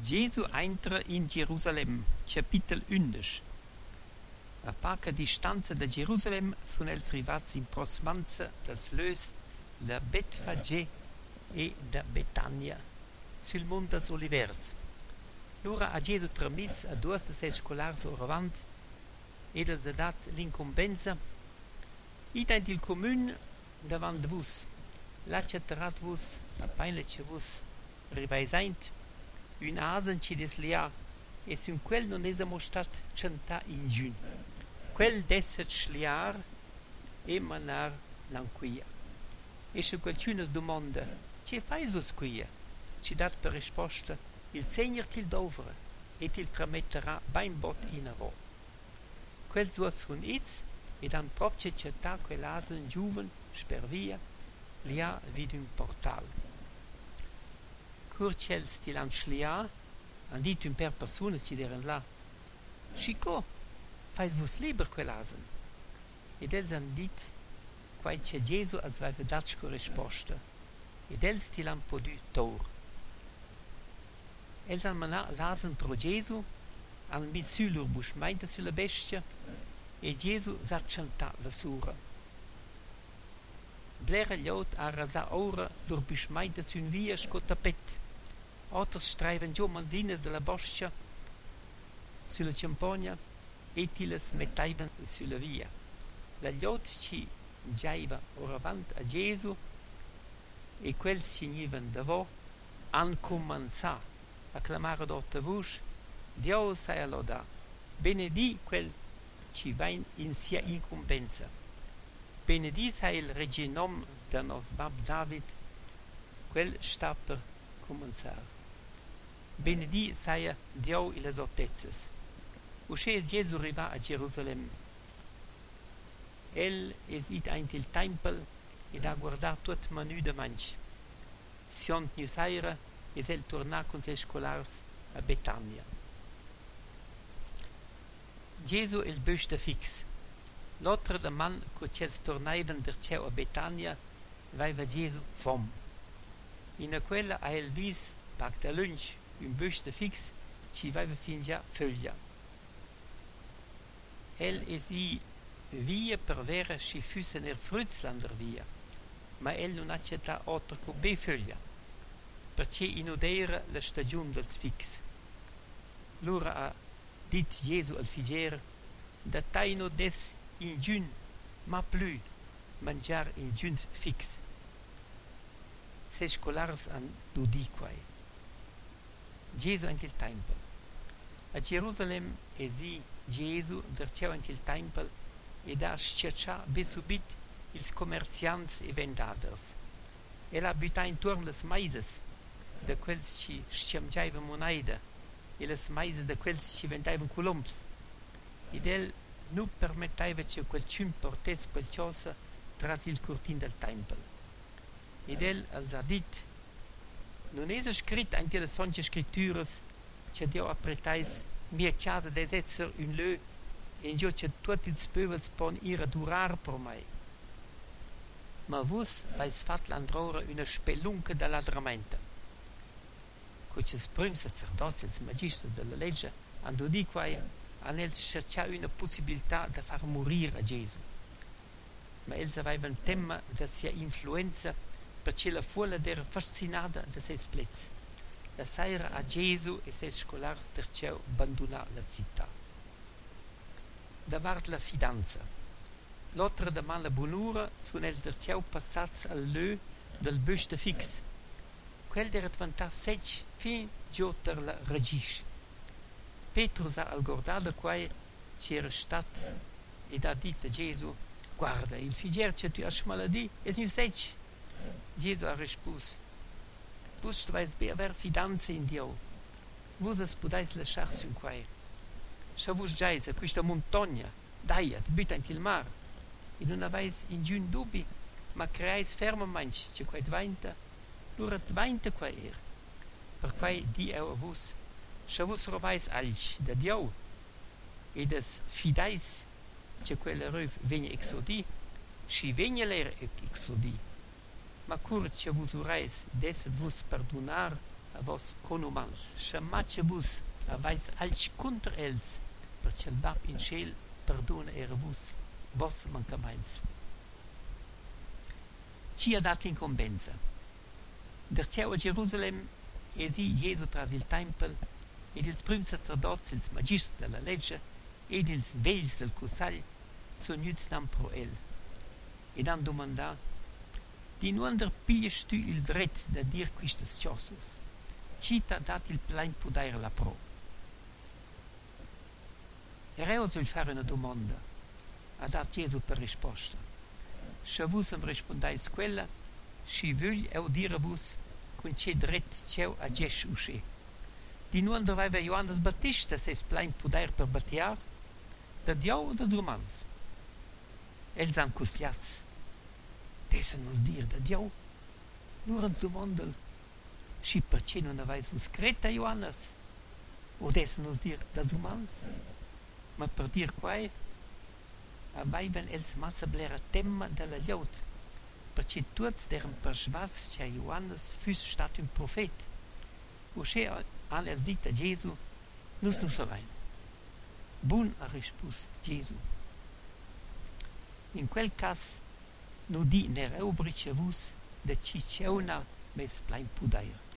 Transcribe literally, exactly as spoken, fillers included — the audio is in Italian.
Gesù entra in Gerusalem, capitolo undici. A poca distanza da Gerusalem sono els rivats in prossimanza dels lös da Betfage e da Betania, sul monte dels Olivers. L'ora ha Gesù tramis a due de ses scolars oravant ed els ha dat l'incombenza. Id ent il comun davant de vos, l'accettarat vos, appaina che vos rivaisaint, un asen ci deslia, e sun quel non es amostat centa in giun. Quel desset schliar e manar l'anquia. E se qualcuno domanda, ce fais vos quia? Ci dat per risposta, il Segner til dovre, e til trametterà bain bot in avo. Quel suos sun its, ed an propce città quell'asen giuven, sper via, lia vid un portal. Curcels til an schlia, an dit un per personas ci deren là, Chico, fais vos liber quell'asen? Ed els han dit, quai c'è Gesù als vaive datsco risposta, ed els til han podu tor. Els han manà l'asen pro Gesù, han mis sulur buschmeinta sulla bestia, e Gesù s'ha cantà la sura. Blera gliot a rasa ora lur buschmeinta sun via sco tapet. Oters streiven giù manzines della boscia sulla campagna e tiles mettaivan sulla via. La gliot ci giaiva oravant a Gesù e quel signivan davò han comanzà a clamare d'otta voce, Dio sai loda, benedì quel ci vain in sia incumbenza. Benedì sai il reginom da nos bab David, quel sta per comanzar. Benedì sai Dio e le ottezes. Usce es Gesù riva a Gerusalem. El es id aint il tempel ed ha guardar tot manu de manch. Siont nu saira es el torna con ses scolars a Betania. Gesù il bösta fix. L'altra de man co cels tornaivan der ceu a Betania vaiva Gesù fom. In quella a el vis pac da lunch un bösta fix ci vaiva fin già foglia. El es i via per vera ci fussen er Frützlander via, ma el non accetta altra co be foglia, perché inudera la stagione dels fix. L'ora ha dit Gesù al figer, da taino des in giun, ma plu mangiar in giuns fix. Se scolars han dudi quai. Gesù ent il tempel. A Gerusalem esi Gesù derceu ent il tempel ed ha scercià besubit ils commerciants e vendaders. El ha butà intorno les maises, de quels ci sciamgiaiva monaida, e les maises de quels ci vendaivan colomps. Ed el nu permettaiva che qualcun portes qualcosa tras il curtin del tempel. Ed el els ha dit, non es scrit ante le sonche scritturas che Dio appretais mia casa des esser un lö e in gio che tutti ils pövels pon ira durar per mai. Ma vus vais fat l'androra una spelunca da ladramenta. Coches prim sacerdots els magistri della legge han dudi quai han els cercià una possibilità da far morir a Gesù. Ma els avaivan temma da sia influenza perché la folla era fascinata da ses plets. La saira a Gesù e ses scolars terceu abbandonà la città. Davart la fidanza. L'altra da man la bunura sun els terceu passats al lö del bösta fix. Quel era diventà sec fin giù per la regisce. Petrus ha al guardato quai c'era stat ed ha detto a Gesù, guarda, il figer che tu hai maladì è nu sec. Gesù ha risposto, vos vais be aver fidanza in Dio, vos es podais lasciar sun quai. Se vos giais a questa montagna, daiat, butant il mar, e non avais in giun dubi, ma creais fermamente che quai dvainta, lura dvainta quai er. Per quai di eu a vos, se vos rovais alci da Dio, ed es fidais che quella röv vegna exodi, si vegna l'er exodi. Ma cur che vos urais desset vos perdonar a vos conumans, schamatche vus, a vais alci contra els, perché il bab in ciel perdona era vus, vos mancaments. Ci ha dato incombenza. Derceu a Gerusalem esi Gesù tras il tempel ed ils prüm sacerdots, ils magistri della legge ed ils vegls del cussagl son gnüts nam pro el ed han domandà: di nuander pigliast tu il dret da dir quistas ciosas? Ci t'ha dat il plein pudair la pro? Ereus vil fare una domanda, ha dat Gesù per risposta. Se vus am rispondais quella, si vögl eu dire vus con ce dret ceu a gesch usce. Di nuander vaiva Johannes Battista ses plein pudair per battiar? Da Diau o dels romans? Els han cusliats. Dessen nos dir da Diau? Nur ans domandel. Si perché non avais vus cret a Johannes? O dessen nos dir dels romans? Ma per dir quai, avaivan els massa blera temma della gliaut, perché tuts deren persvas che Johannes fus stat un profet. Usce han els dit a Gesù: nus nu savein. Bun ha rispus Gesù. In quel cas, nu di ner eubrice vus de cicceuna mes plein pudair.